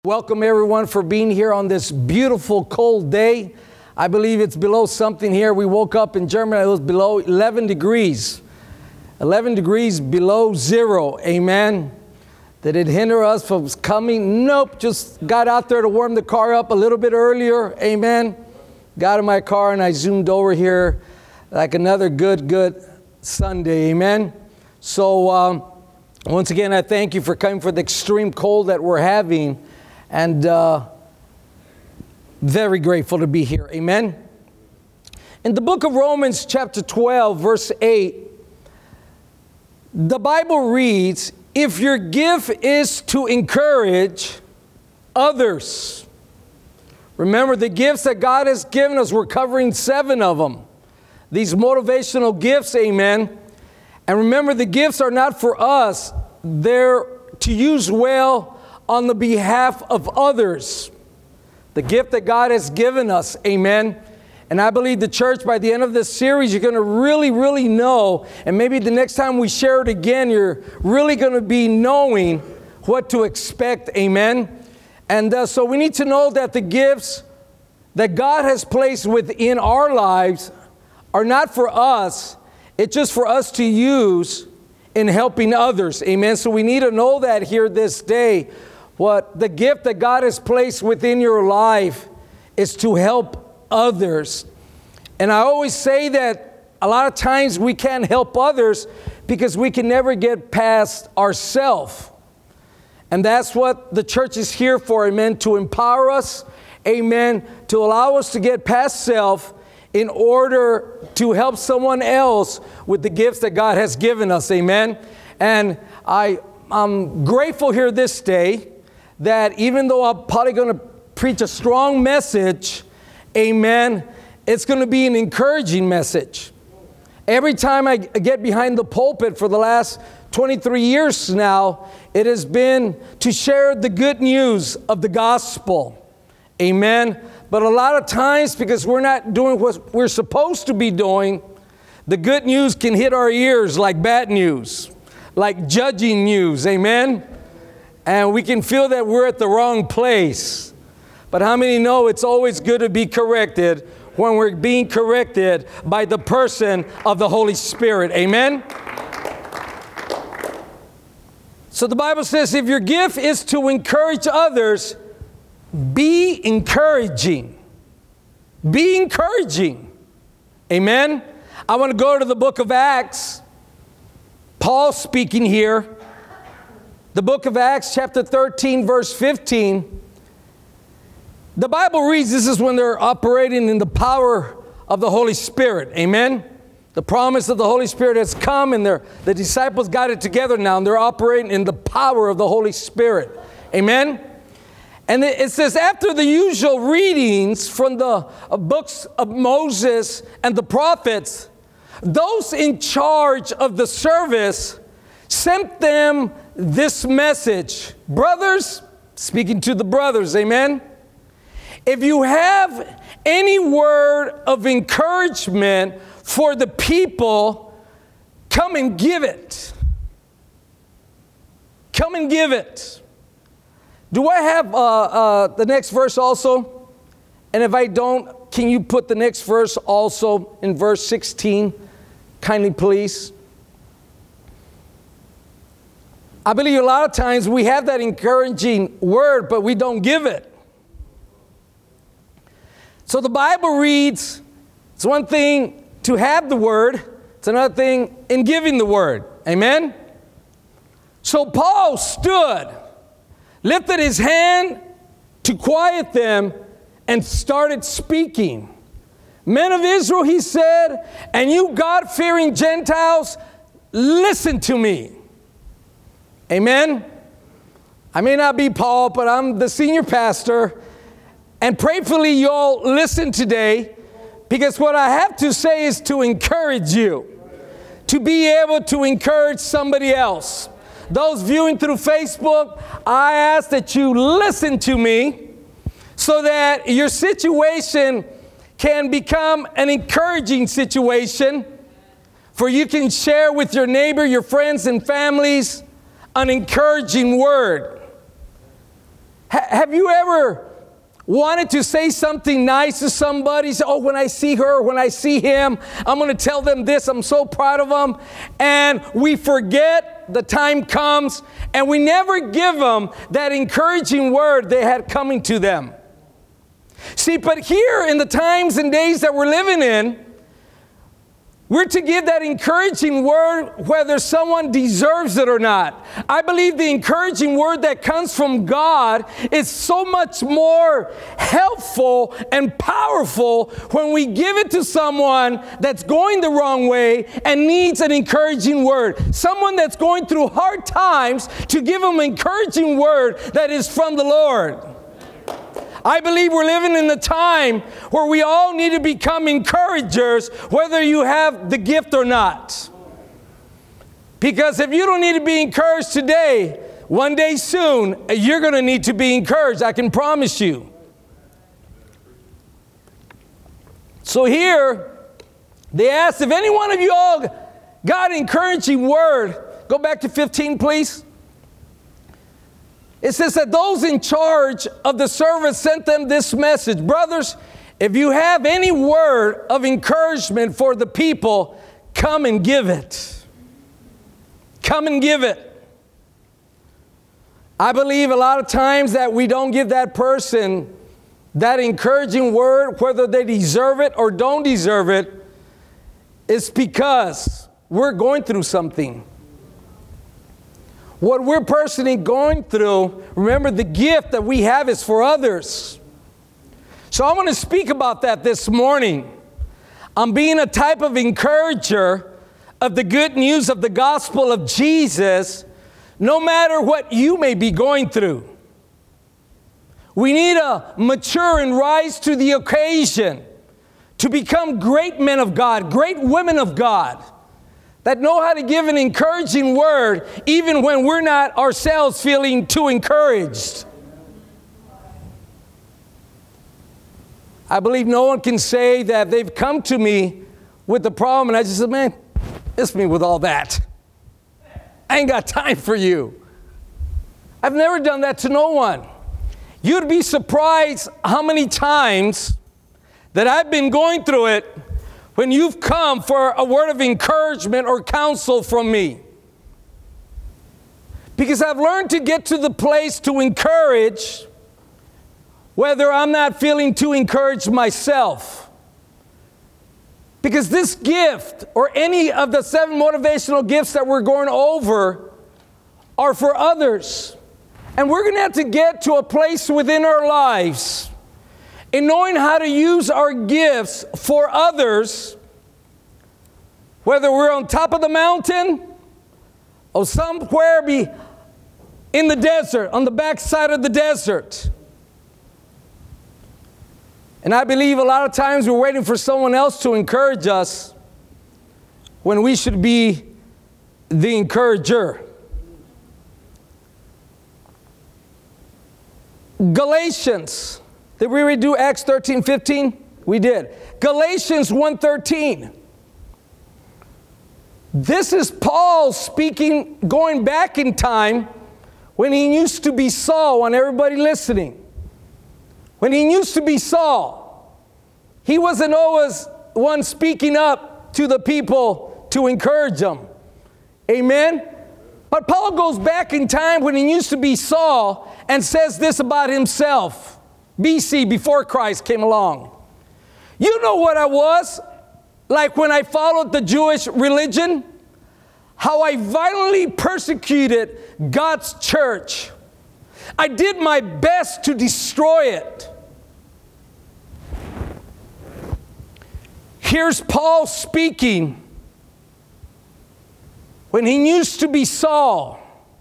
Welcome everyone for being here on this beautiful cold day. I believe it's below something here. We woke up in Germany, it was below 11 degrees. 11 degrees below zero, amen. Did it hinder us from coming? Nope, just got out there to warm the car up a little bit earlier, amen. Got in my car and I zoomed over here like another good Sunday, amen. So once again, I thank you for coming for the extreme cold that we're having. And very grateful to be here. Amen. In the book of Romans chapter 12, verse 8, the Bible reads, if your gift is to encourage others. Remember the gifts that God has given us. We're covering 7 of them. These motivational gifts, amen. And remember, the gifts are not for us. They're to use well on the behalf of others. The gift that God has given us, amen. And I believe the church, by the end of this series, you're going to really know, and maybe the next time we share it again, you're really going to be knowing what to expect, amen. And so we need to know that the gifts that God has placed within our lives are not for us. It's just for us to use in helping others, amen. So we need to know that here this day. What the gift that God has placed within your life is to help others. And I always say that a lot of times we can't help others because we can never get past ourselves. And that's what the church is here for, amen, to empower us, amen, to allow us to get past self in order to help someone else with the gifts that God has given us, amen. And I'm grateful here this day that even though I'm probably going to preach a strong message, amen, it's going to be an encouraging message. Every time I get behind the pulpit for the last 23 years now, it has been to share the good news of the gospel. Amen. But a lot of times, because we're not doing what we're supposed to be doing, the good news can hit our ears like bad news, like judging news. Amen. And we can feel that we're at the wrong place. But how many know it's always good to be corrected when we're being corrected by the person of the Holy Spirit? Amen? So the Bible says if your gift is to encourage others, be encouraging. Be encouraging. Amen? I want to go to the book of Acts. Paul speaking here. The book of Acts, chapter 13, verse 15. The Bible reads, this is when they're operating in the power of the Holy Spirit. Amen? The promise of the Holy Spirit has come and the disciples got it together now and they're operating in the power of the Holy Spirit. Amen? And it says, after the usual readings from the books of Moses and the prophets, those in charge of the service sent them this message. Brothers, speaking to the brothers, amen. If you have any word of encouragement for the people, come and give it. Come and give it. Do I have the next verse also? And if I don't, can you put the next verse also in verse 16? Kindly, please. I believe a lot of times we have that encouraging word, but we don't give it. So the Bible reads, it's one thing to have the word, it's another thing in giving the word. Amen? So Paul stood, lifted his hand to quiet them, and started speaking. Men of Israel, he said, and you God-fearing Gentiles, listen to me. Amen. I may not be Paul, but I'm the senior pastor. And prayerfully, you all listen today, because what I have to say is to encourage you, to be able to encourage somebody else. Those viewing through Facebook, I ask that you listen to me so that your situation can become an encouraging situation, for you can share with your neighbor, your friends and families, an encouraging word. Have you ever wanted to say something nice to somebody? Say, oh, when I see her, when I see him, I'm going to tell them this. I'm so proud of them. And we forget, the time comes, and we never give them that encouraging word they had coming to them. See, but here in the times and days that we're living in, we're to give that encouraging word whether someone deserves it or not. I believe the encouraging word that comes from God is so much more helpful and powerful when we give it to someone that's going the wrong way and needs an encouraging word. Someone that's going through hard times, to give them an encouraging word that is from the Lord. I believe we're living in a time where we all need to become encouragers, whether you have the gift or not. Because if you don't need to be encouraged today, one day soon, you're going to need to be encouraged. I can promise you. So here, they asked if any one of you all got an encouraging word. Go back to 15, please. It says that those in charge of the service sent them this message. Brothers, if you have any word of encouragement for the people, come and give it. Come and give it. I believe a lot of times that we don't give that person that encouraging word, whether they deserve it or don't deserve it. It's because we're going through something. What we're personally going through, remember, the gift that we have is for others. So I want to speak about that this morning. I'm being a type of encourager of the good news of the gospel of Jesus, no matter what you may be going through. We need to mature and rise to the occasion to become great men of God, great women of God, that know how to give an encouraging word even when we're not ourselves feeling too encouraged. I believe no one can say that they've come to me with the problem and I just said, man, it's me with all that. I ain't got time for you. I've never done that to no one. You'd be surprised how many times that I've been going through it when you've come for a word of encouragement or counsel from me. Because I've learned to get to the place to encourage whether I'm not feeling too encouraged myself. Because this gift, or any of the 7 motivational gifts that we're going over, are for others. And we're going to have to get to a place within our lives in knowing how to use our gifts for others, whether we're on top of the mountain or somewhere in the desert, on the backside of the desert. And I believe a lot of times we're waiting for someone else to encourage us when we should be the encourager. Galatians. Did we redo Acts 13:15? We did. Galatians 1:13. This is Paul speaking, going back in time when he used to be Saul. I want everybody listening. When he used to be Saul, he wasn't always one speaking up to the people to encourage them. Amen? But Paul goes back in time when he used to be Saul and says this about himself. BC, before Christ came along. You know what I was like when I followed the Jewish religion? How I violently persecuted God's church. I did my best to destroy it. Here's Paul speaking when he used to be Saul,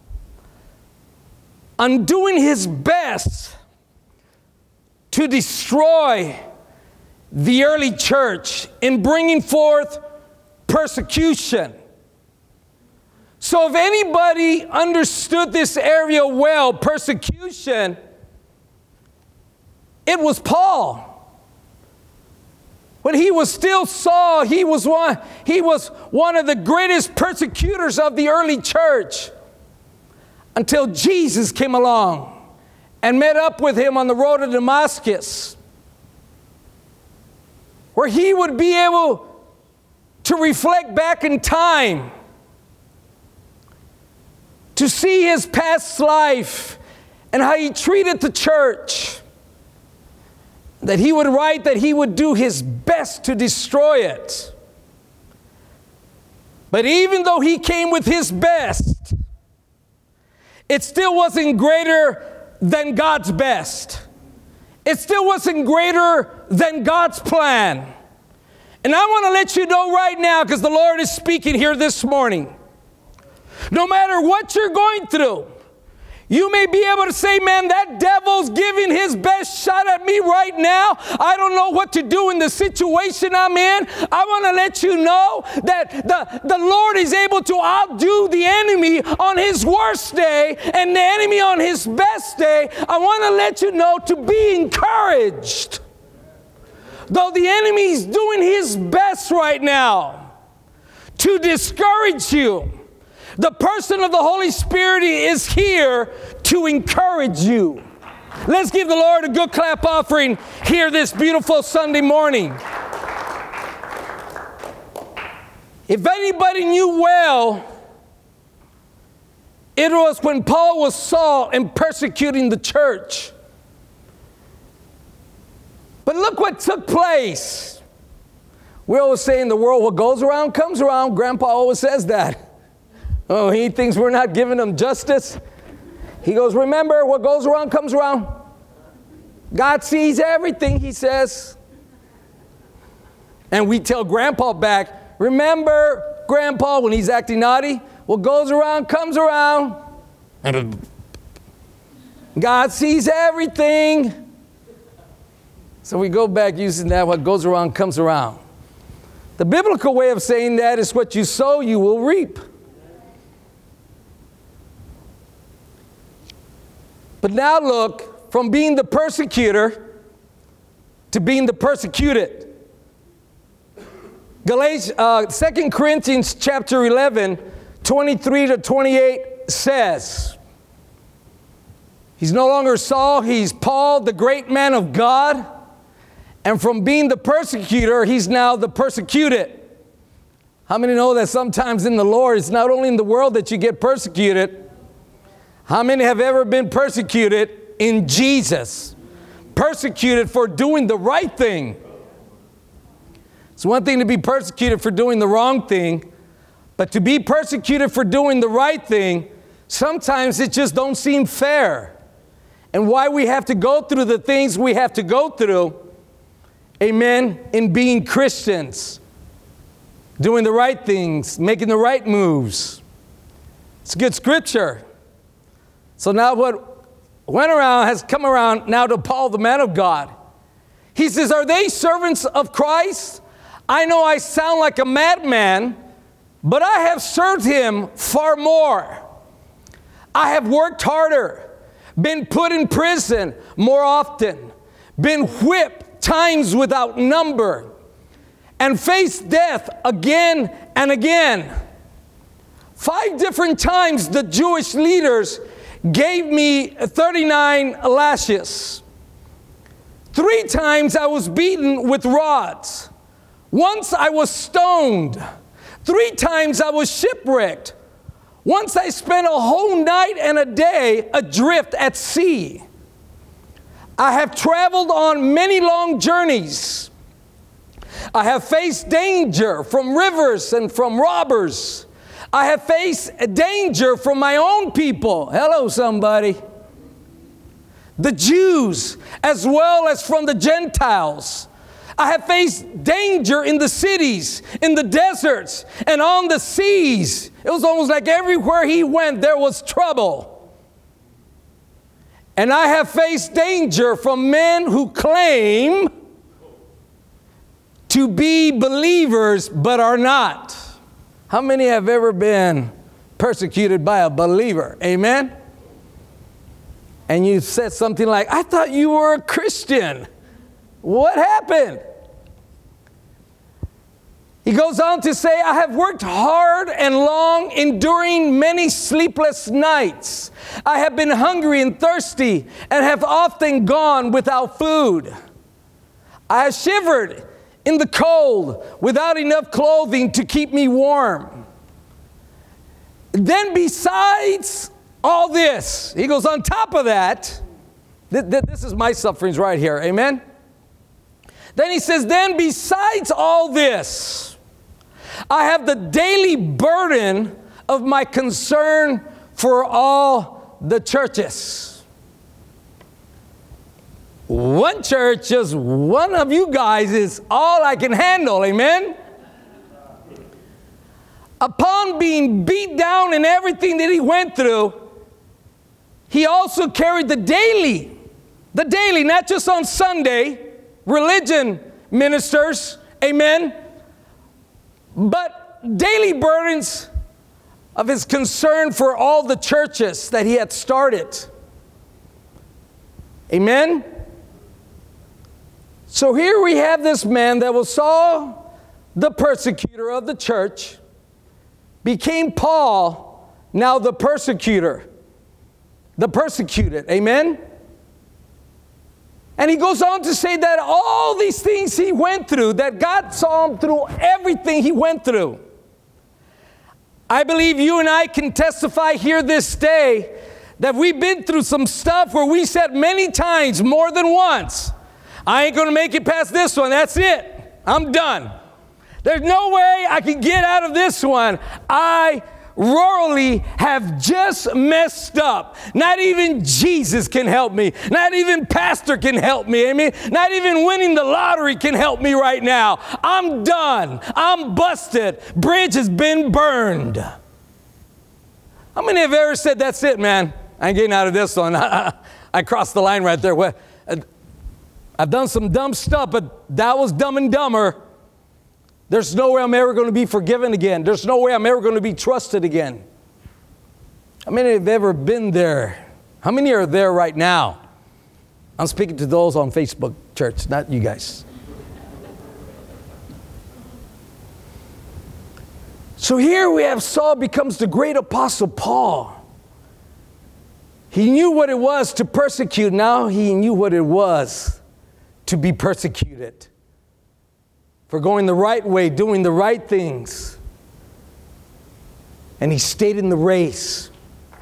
on doing his best to destroy the early church in bringing forth persecution. So if anybody understood this area well, persecution, it was Paul. When he was still Saul, he was one of the greatest persecutors of the early church until Jesus came along and met up with him on the road to Damascus, where he would be able to reflect back in time, to see his past life and how he treated the church, that he would write that he would do his best to destroy it. But even though he came with his best, it still wasn't greater than God's best. It still wasn't greater than God's plan. And I want to let you know right now, because the Lord is speaking here this morning, no matter what you're going through, you may be able to say, man, that devil's giving his best shot at me right now. I don't know what to do in the situation I'm in. I want to let you know that the Lord is able to outdo the enemy on his worst day and the enemy on his best day. I want to let you know to be encouraged. Though the enemy is doing his best right now to discourage you, the person of the Holy Spirit is here to encourage you. Let's give the Lord a good clap offering here this beautiful Sunday morning. If anybody knew well, it was when Paul was Saul and persecuting the church. But look what took place. We always say in the world, what goes around comes around. Grandpa always says that. Oh, he thinks we're not giving him justice. He goes, remember, what goes around comes around. God sees everything, he says. And we tell Grandpa back, remember, Grandpa, when he's acting naughty, what goes around comes around. God sees everything. So we go back using that, what goes around comes around. The biblical way of saying that is what you sow, you will reap. But now look, from being the persecutor to being the persecuted. 2 Corinthians chapter 11, 23 to 28 says, he's no longer Saul, he's Paul, the great man of God. And from being the persecutor, he's now the persecuted. How many know that sometimes in the Lord, it's not only in the world that you get persecuted? How many have ever been persecuted in Jesus? Persecuted for doing the right thing. It's one thing to be persecuted for doing the wrong thing, but to be persecuted for doing the right thing, sometimes it just don't seem fair. And why we have to go through the things we have to go through, amen, in being Christians, doing the right things, making the right moves. It's good scripture. So now what went around has come around now to Paul, the man of God. He says, are they servants of Christ? I know I sound like a madman, but I have served him far more. I have worked harder, been put in prison more often, been whipped times without number, and faced death again and again. 5 different times the Jewish leaders gave me 39 lashes. 3 times I was beaten with rods. Once I was stoned. 3 times I was shipwrecked. Once I spent a whole night and a day adrift at sea. I have traveled on many long journeys. I have faced danger from rivers and from robbers. I have faced danger from my own people. Hello, somebody. The Jews, as well as from the Gentiles. I have faced danger in the cities, in the deserts, and on the seas. It was almost like everywhere he went, there was trouble. And I have faced danger from men who claim to be believers but are not. How many have ever been persecuted by a believer? Amen? And you said something like, I thought you were a Christian. What happened? He goes on to say, I have worked hard and long, enduring many sleepless nights. I have been hungry and thirsty and have often gone without food. I have shivered in the cold without enough clothing to keep me warm. Then besides all this, he goes, on top of that, this is my sufferings right here, amen? Then he says, then besides all this, I have the daily burden of my concern for all the churches. One church, just one of you guys is all I can handle, amen? Upon being beat down in everything that he went through, he also carried the daily, not just on Sunday, religion ministers, amen, but daily burdens of his concern for all the churches that he had started. Amen? So here we have this man that was Saul, the persecutor of the church, became Paul, now the persecutor, the persecuted. Amen? And he goes on to say that all these things he went through, that God saw him through everything he went through. I believe you and I can testify here this day that we've been through some stuff where we said many times, more than once, I ain't going to make it past this one. That's it. I'm done. There's no way I can get out of this one. I royally have just messed up. Not even Jesus can help me. Not even pastor can help me. I mean, not even winning the lottery can help me right now. I'm done. I'm busted. Bridge has been burned. How many have ever said, that's it, man? I ain't getting out of this one. I crossed the line right there. Well, I've done some dumb stuff, but that was Dumb and Dumber. There's no way I'm ever going to be forgiven again. There's no way I'm ever going to be trusted again. How many have ever been there? How many are there right now? I'm speaking to those on Facebook, church, not you guys. So here we have Saul becomes the great apostle Paul. He knew what it was to persecute. Now he knew what it was to be persecuted. For going the right way, doing the right things. And he stayed in the race.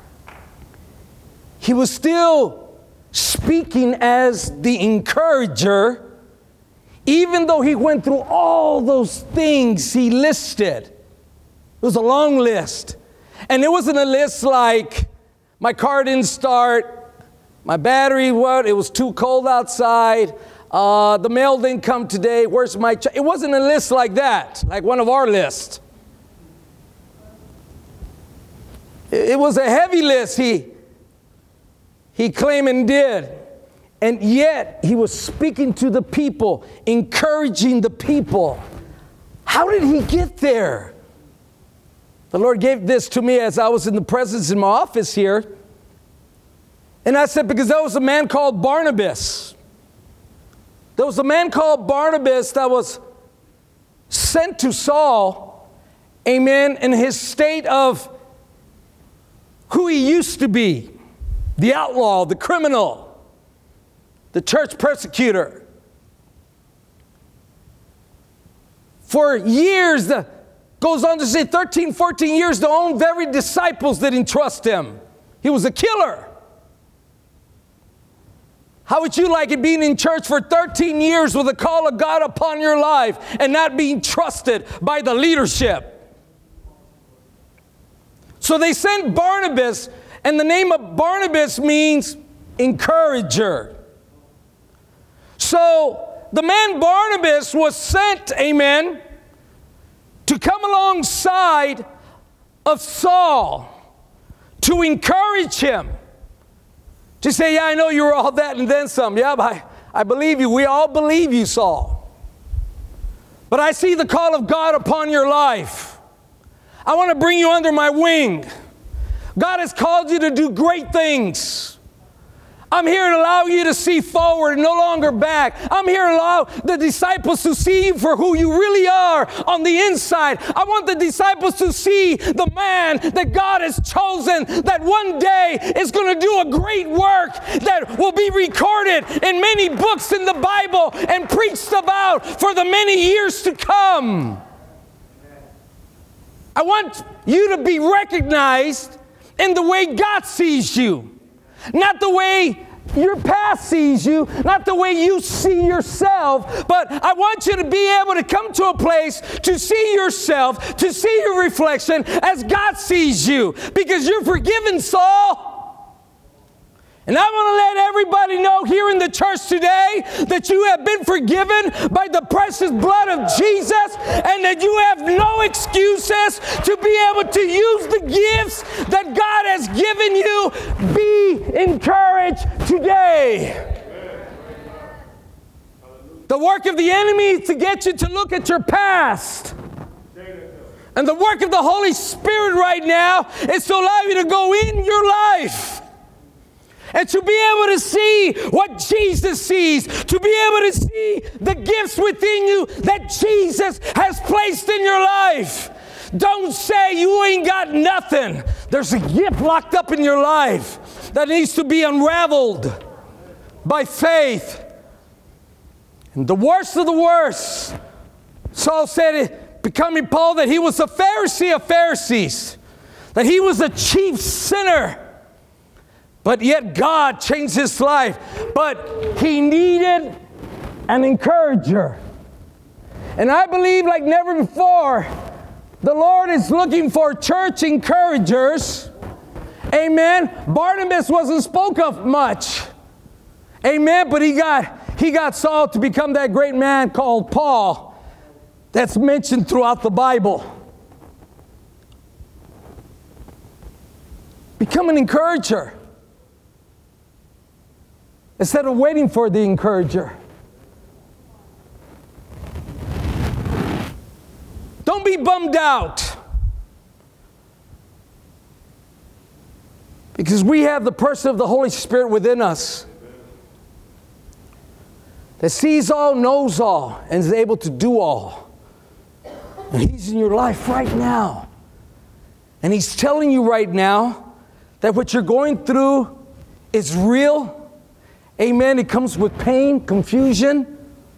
He was still speaking as the encourager, even though he went through all those things he listed. It was a long list. And it wasn't a list like, my car didn't start, my battery, it was too cold outside, the mail didn't come today, where's my check? It wasn't a list like that, like one of our lists. It was a heavy list he claimed and did. And yet he was speaking to the people, encouraging the people. How did he get there? The Lord gave this to me as I was in the presence in my office here. And I said, because there was a man called Barnabas. There was a man called Barnabas that was sent to Saul, amen, in his state of who he used to be, the outlaw, the criminal, the church persecutor. For years, goes on to say 13, 14 years, the own very disciples didn't trust him. He was a killer. How would you like it being in church for 13 years with the call of God upon your life and not being trusted by the leadership? So they sent Barnabas, and the name of Barnabas means encourager. So the man Barnabas was sent, amen, to come alongside of Saul to encourage him. To say, yeah, I know you were all that and then some. Yeah, I believe you. We all believe you, Saul. But I see the call of God upon your life. I want to bring you under my wing. God has called you to do great things. I'm here to allow you to see forward and no longer back. I'm here to allow the disciples to see you for who you really are on the inside. I want the disciples to see the man that God has chosen, that one day is going to do a great work that will be recorded in many books in the Bible and preached about for the many years to come. I want you to be recognized in the way God sees you. Not the way your past sees you, not the way you see yourself, but I want you to be able to come to a place to see yourself, to see your reflection as God sees you, because you're forgiven, Saul. And I want to let everybody know here in the church today that you have been forgiven by the precious blood of Jesus, and that you have no excuses to be able to use the gifts that God has given you. Be encouraged today. The work of the enemy is to get you to look at your past. And the work of the Holy Spirit right now is to allow you to go in your life and to be able to see what Jesus sees, to be able to see the gifts within you that Jesus has placed in your life. Don't say you ain't got nothing. There's a gift locked up in your life that needs to be unraveled by faith. And the worst of the worst, Saul said, becoming Paul, that he was a Pharisee of Pharisees, that he was a chief sinner. But yet God changed his life. But he needed an encourager. And I believe like never before, the Lord is looking for church encouragers. Amen. Barnabas wasn't spoke of much. Amen. But he got Saul to become that great man called Paul that's mentioned throughout the Bible. Become an encourager instead of waiting for the encourager. Don't be bummed out, because we have the person of the Holy Spirit within us that sees all, knows all, and is able to do all. And He's in your life right now. And He's telling you right now that what you're going through is real. Amen. It comes with pain, confusion.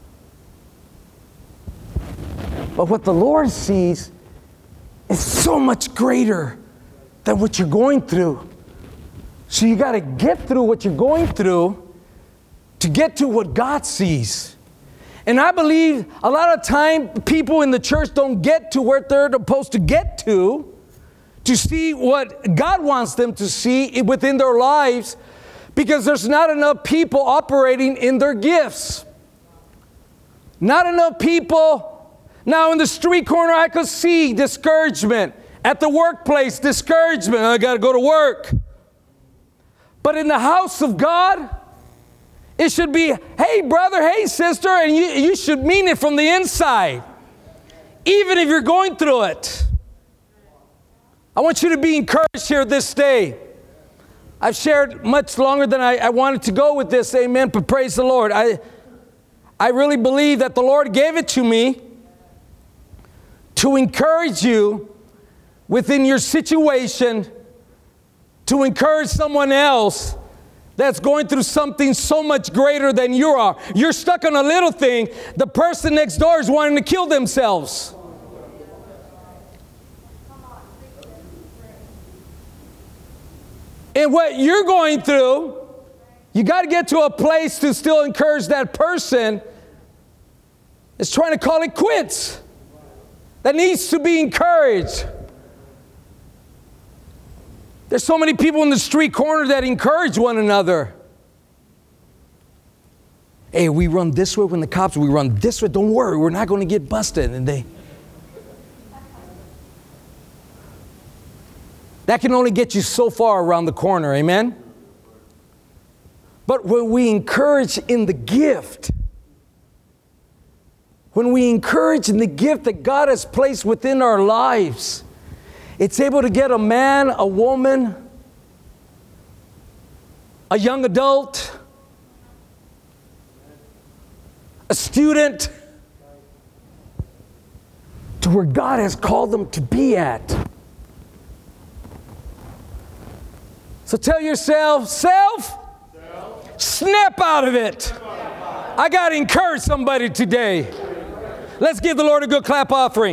But what the Lord sees is so much greater than what you're going through. So you got to get through what you're going through to get to what God sees. And I believe a lot of time people in the church don't get to where they're supposed to get to see what God wants them to see within their lives, because there's not enough people operating in their gifts. Not enough people. Now in the street corner I could see discouragement. At the workplace, discouragement. I got to go to work. But in the house of God, it should be, hey brother, hey sister, and you should mean it from the inside. Even if you're going through it. I want you to be encouraged here this day. I've shared much longer than I wanted to go with this, amen, but praise the Lord. I really believe that the Lord gave it to me to encourage you within your situation, to encourage someone else that's going through something so much greater than you are. You're stuck on a little thing. The person next door is wanting to kill themselves. And what you're going through, you got to get to a place to still encourage that person that's trying to call it quits, that needs to be encouraged. There's so many people in the street corner that encourage one another. Hey, we run this way when the cops, we run this way. Don't worry, we're not going to get busted. And that can only get you so far around the corner, amen? But when we encourage in the gift, when we encourage in the gift that God has placed within our lives, it's able to get a man, a woman, a young adult, a student, to where God has called them to be at. So tell yourself, snap out of it. I got to encourage somebody today. Let's give the Lord a good clap offering.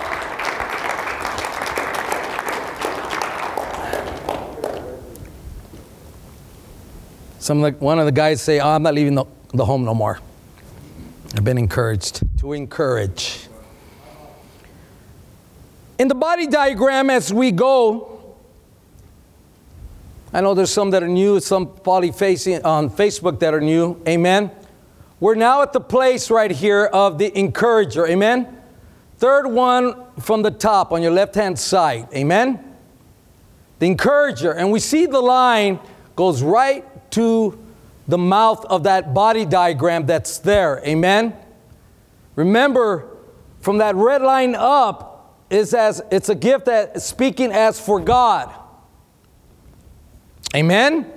One of the guys say, I'm not leaving the home no more. I've been encouraged to encourage. In the body diagram as we go, I know there's some that are new, some probably facing on Facebook that are new. Amen. We're now at the place right here of the encourager. Amen. Third one from the top on your left-hand side. Amen. The encourager. And we see the line goes right to the mouth of that body diagram that's there. Amen. Remember, from that red line up, it's a gift that is speaking as for God. Amen.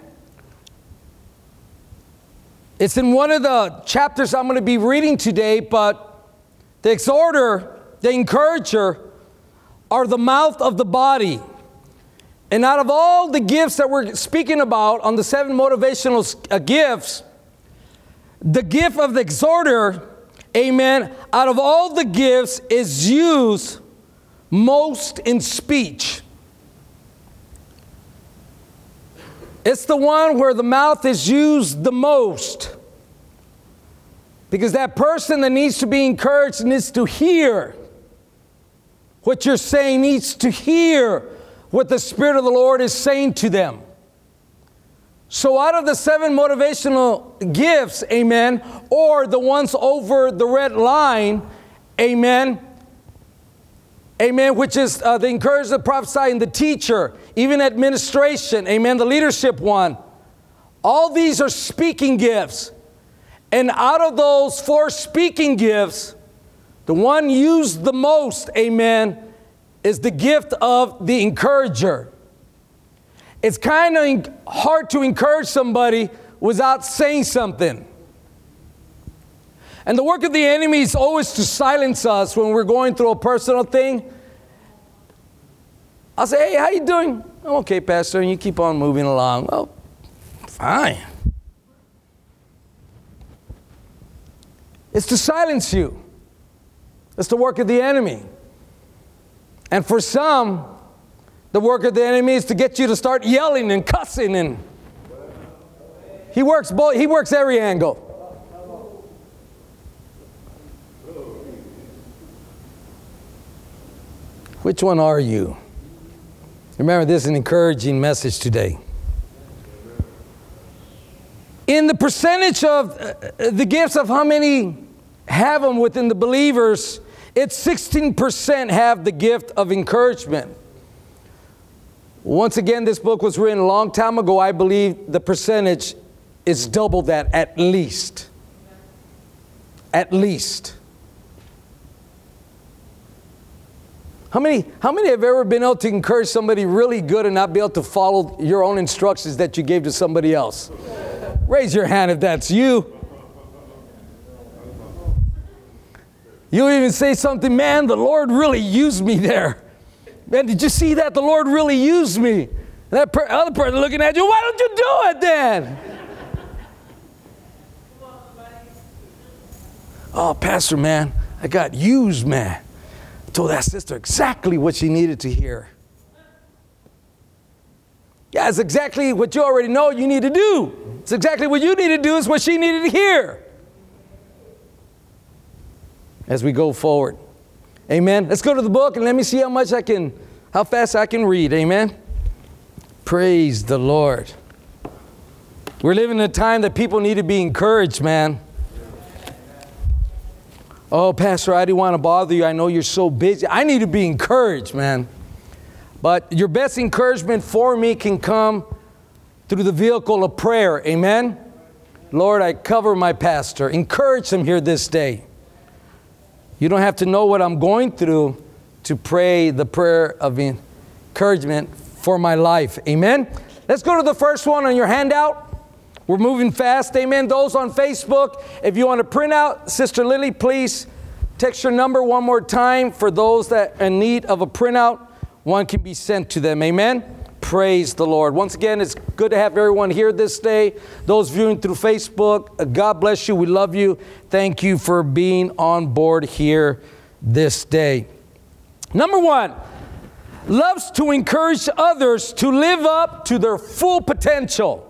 It's in one of the chapters I'm going to be reading today, but the exhorter, the encourager, are the mouth of the body. And out of all the gifts that we're speaking about on the 7 motivational gifts, the gift of the exhorter, amen, out of all the gifts is used most in speech. It's the one where the mouth is used the most. Because that person that needs to be encouraged needs to hear what you're saying, needs to hear what the Spirit of the Lord is saying to them. So out of the 7 motivational gifts, amen, or the ones over the red line, amen, amen, which is the encourager, the prophesy, and the teacher, even administration, amen, the leadership one. All these are speaking gifts. And out of those 4 speaking gifts, the one used the most, amen, is the gift of the encourager. It's kind of hard to encourage somebody without saying something. And the work of the enemy is always to silence us when we're going through a personal thing. I'll say, hey, how you doing? I'm okay, Pastor, and you keep on moving along. Well, fine. It's to silence you. It's the work of the enemy. And for some, the work of the enemy is to get you to start yelling and cussing, and he works every angle. Which one are you? Remember, this is an encouraging message today. In the percentage of the gifts of how many have them within the believers, it's 16% have the gift of encouragement. Once again, this book was written a long time ago. I believe the percentage is double that at least. At least. How many have ever been able to encourage somebody really good and not be able to follow your own instructions that you gave to somebody else? Raise your hand if that's you. You even say something, man, the Lord really used me there. Man, did you see that? The Lord really used me. And that other person looking at you, why don't you do it then? Oh, Pastor, man, I got used, man. I told that sister exactly what she needed to hear. Yeah, it's exactly what you already know you need to do. It's exactly what you need to do is what she needed to hear. As we go forward. Amen. Let's go to the book and let me see how fast I can read. Amen. Praise the Lord. We're living in a time that people need to be encouraged, man. Oh, Pastor, I didn't want to bother you. I know you're so busy. I need to be encouraged, man. But your best encouragement for me can come through the vehicle of prayer. Amen. Lord, I cover my pastor. Encourage him here this day. You don't have to know what I'm going through to pray the prayer of encouragement for my life. Amen. Let's go to the first one on your handout. We're moving fast, amen. Those on Facebook, if you want to print out, Sister Lily, please text your number one more time. For those that are in need of a printout, one can be sent to them, amen. Praise the Lord. Once again, it's good to have everyone here this day. Those viewing through Facebook, God bless you. We love you. Thank you for being on board here this day. Number one, loves to encourage others to live up to their full potential.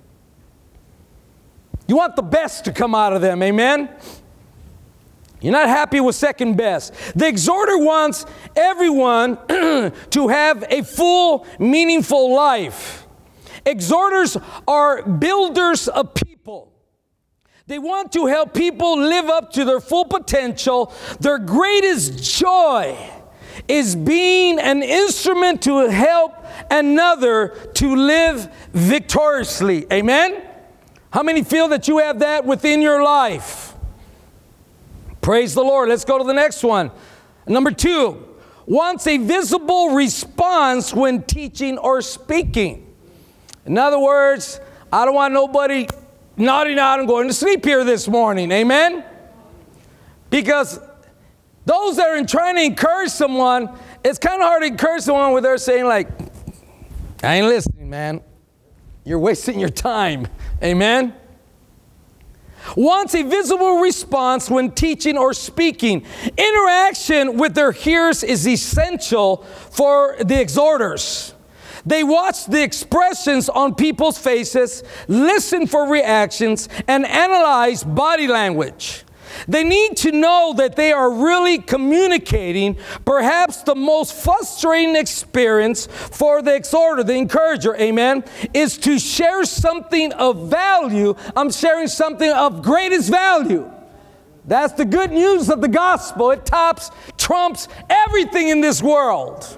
You want the best to come out of them, amen? You're not happy with second best. The exhorter wants everyone to have a full, meaningful life. Exhorters are builders of people. They want to help people live up to their full potential. Their greatest joy is being an instrument to help another to live victoriously. Amen? How many feel that you have that within your life? Praise the Lord. Let's go to the next one. Number two, wants a visible response when teaching or speaking. In other words, I don't want nobody nodding out and going to sleep here this morning. Amen? Because those that are trying to encourage someone, it's kind of hard to encourage someone where they're saying like, I ain't listening, man. You're wasting your time. Amen? Wants a visible response when teaching or speaking. Interaction with their hearers is essential for the exhorters. They watch the expressions on people's faces, listen for reactions, and analyze body language. They need to know that they are really communicating. Perhaps the most frustrating experience for the exhorter, the encourager, amen, is to share something of value. I'm sharing something of greatest value. That's the good news of the gospel. It trumps everything in this world.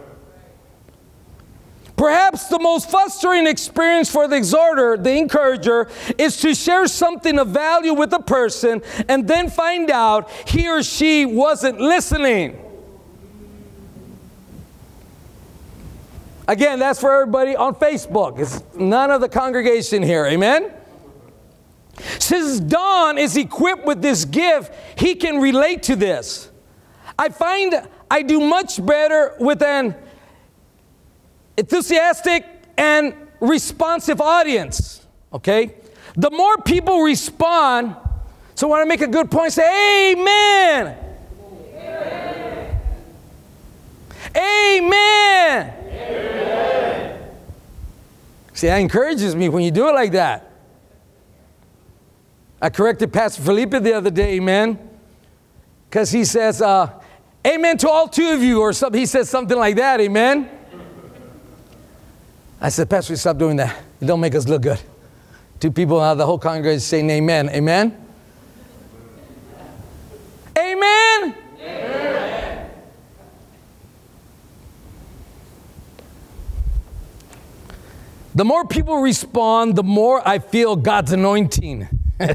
Perhaps the most frustrating experience for the exhorter, the encourager, is to share something of value with a person and then find out he or she wasn't listening. Again, that's for everybody on Facebook. It's none of the congregation here. Amen? Since Don is equipped with this gift, he can relate to this. I find I do much better with an enthusiastic and responsive audience, okay? The more people respond, so when I make a good point, say, amen. Amen. Amen. Amen. See, that encourages me when you do it like that. I corrected Pastor Felipe the other day, amen, because he says, amen to all two of you, or something. He says something like that, amen. I said, Pastor, stop doing that. It don't make us look good. Two people out of the whole congregation saying amen. Amen? Amen? Amen. The more people respond, the more I feel God's anointing.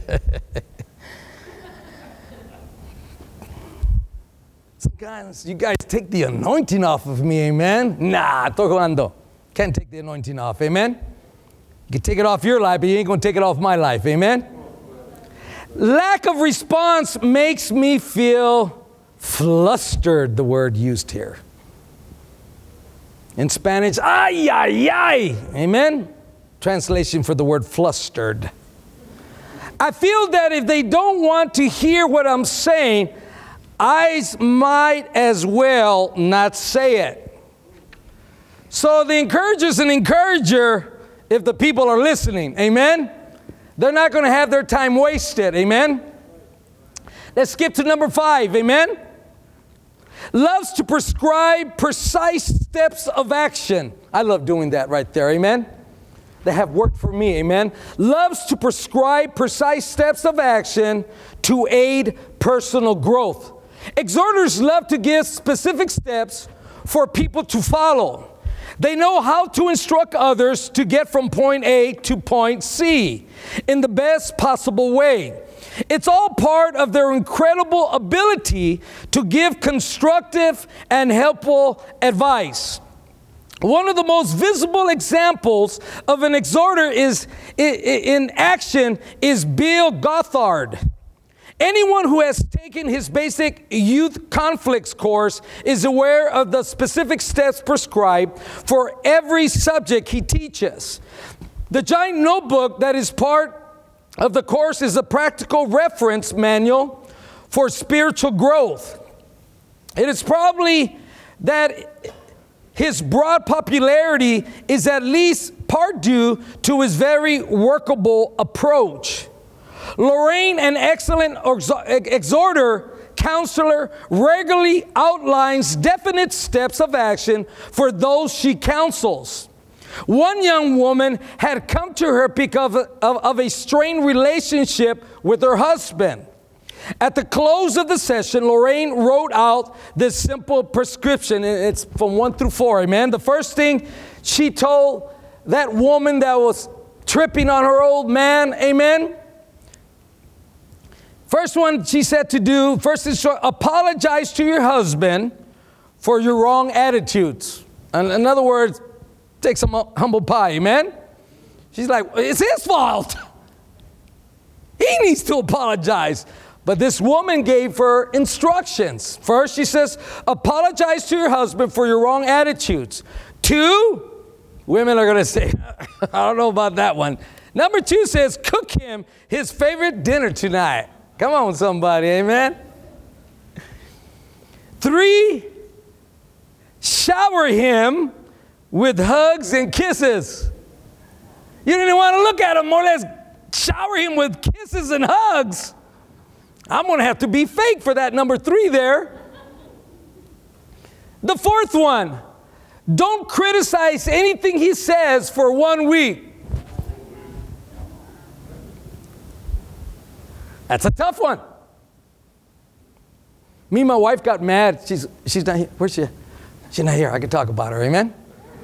Sometimes you guys take the anointing off of me, amen? Nah, estoy jugando. Can't take the anointing off, amen? You can take it off your life, but you ain't going to take it off my life, amen? Lack of response makes me feel flustered, the word used here. In Spanish, ay, ay, ay, amen? Translation for the word flustered. I feel that if they don't want to hear what I'm saying, I might as well not say it. So the encourager's an encourager if the people are listening. Amen? They're not going to have their time wasted. Amen? Let's skip to number 5. Amen? Loves to prescribe precise steps of action. I love doing that right there. Amen? They have worked for me. Amen? Loves to prescribe precise steps of action to aid personal growth. Exhorters love to give specific steps for people to follow. They know how to instruct others to get from point A to point C in the best possible way. It's all part of their incredible ability to give constructive and helpful advice. One of the most visible examples of an exhorter in action is Bill Gothard. Anyone who has taken his basic youth conflicts course is aware of the specific steps prescribed for every subject he teaches. The giant notebook that is part of the course is a practical reference manual for spiritual growth. It is probably that his broad popularity is at least part due to his very workable approach. Lorraine, an excellent exhorter, counselor, regularly outlines definite steps of action for those she counsels. One young woman had come to her because of a strained relationship with her husband. At the close of the session, Lorraine wrote out this simple prescription. It's from 1 through 4, amen? The first thing she told that woman that was tripping on her old man, amen? First one she said to do, first is to apologize to your husband for your wrong attitudes. In other words, take some humble pie, amen? She's like, it's his fault. He needs to apologize. But this woman gave her instructions. First, she says, apologize to your husband for your wrong attitudes. 2, women are going to say, I don't know about that one. Number 2 says, cook him his favorite dinner tonight. Come on, somebody, amen? 3, shower him with hugs and kisses. You didn't want to look at him, more or less shower him with kisses and hugs. I'm going to have to be fake for that number 3 there. The 4th one, don't criticize anything he says for 1 week. That's a tough one. Me and my wife got mad. She's not here. Where's she? She's not here. I can talk about her. Amen?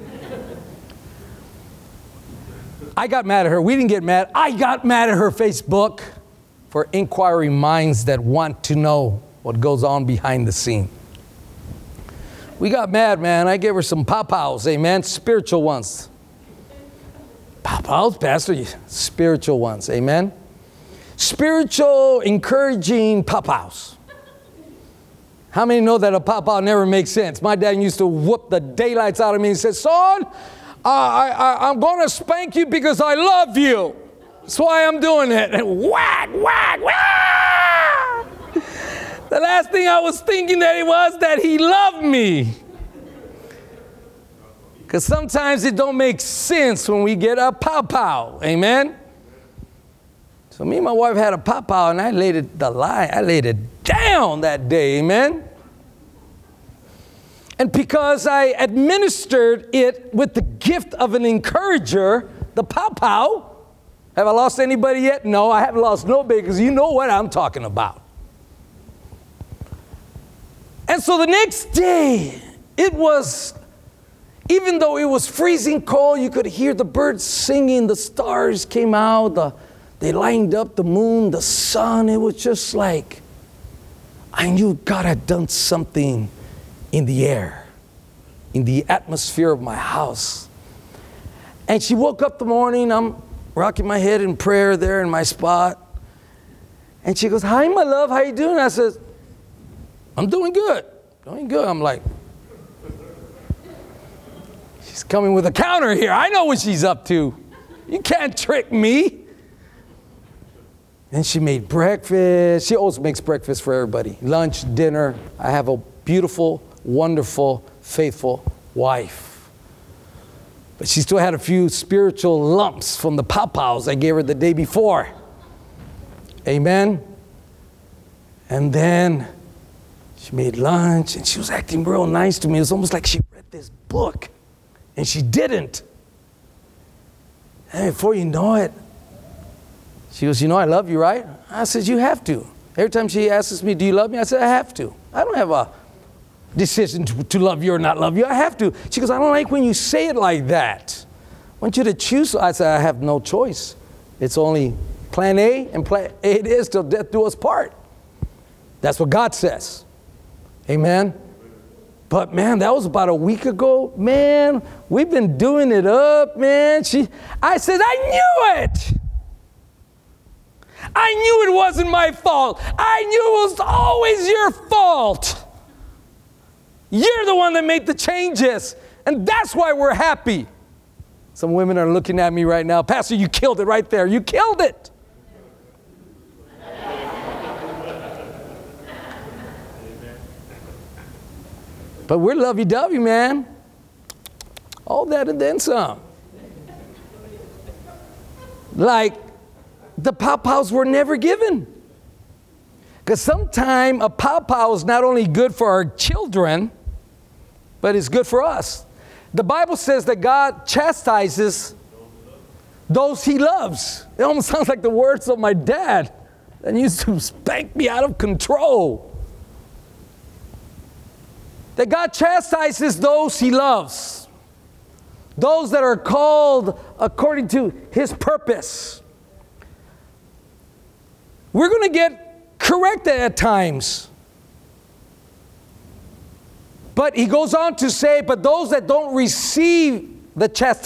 I got mad at her. We didn't get mad. I got mad at her Facebook for inquiring minds that want to know what goes on behind the scene. We got mad, man. I gave her some pow-pows, amen? Spiritual ones. Pow-pows, Pastor? Spiritual ones, amen? Spiritual, encouraging pow-pows. How many know that a pow-pow never makes sense? My dad used to whoop the daylights out of me and said, son, I'm going to spank you because I love you. That's why I'm doing it. And whack, whack, whack. The last thing I was thinking that it was that he loved me. Because sometimes it don't make sense when we get a pow-pow. Amen? So me and my wife had a pow-pow, and I laid it down that day. Amen? And because I administered it with the gift of an encourager, the pow-pow, have I lost anybody yet? No, I haven't lost nobody, because you know what I'm talking about. And so the next day, it was, even though it was freezing cold, you could hear the birds singing, the stars came out, they lined up, the moon, the sun. It was just like, I knew God had done something in the air, in the atmosphere of my house. And she woke up the morning, I'm rocking my head in prayer there in my spot. And she goes, hi, my love, how you doing? I said, I'm doing good. Doing good. I'm like, she's coming with a counter here. I know what she's up to. You can't trick me. And she made breakfast. She always makes breakfast for everybody. Lunch, dinner. I have a beautiful, wonderful, faithful wife. But she still had a few spiritual lumps from the pow-pows I gave her the day before. Amen. And then she made lunch, and she was acting real nice to me. It was almost like she read this book, and she didn't. And before you know it, she goes, you know I love you, right? I said, you have to. Every time she asks me, do you love me? I said, I have to. I don't have a decision to love you or not love you. I have to. She goes, I don't like when you say it like that. I want you to choose. I said, I have no choice. It's only plan A, and plan A it is till death do us part. That's what God says. Amen? But man, that was about a week ago. Man, we've been doing it up, man. I said, I knew it. I knew it wasn't my fault. I knew it was always your fault. You're the one that made the changes. And that's why we're happy. Some women are looking at me right now. Pastor, you killed it right there. You killed it. But we're lovey-dovey, man. All that and then some. Like, the pow-pows were never given. Because sometimes a pow-pow is not only good for our children, but it's good for us. The Bible says that God chastises those he loves. It almost sounds like the words of my dad that used to spank me out of control. That God chastises those he loves. Those that are called according to his purpose. We're going to get corrected at times. But he goes on to say, but those that don't receive the chastisement,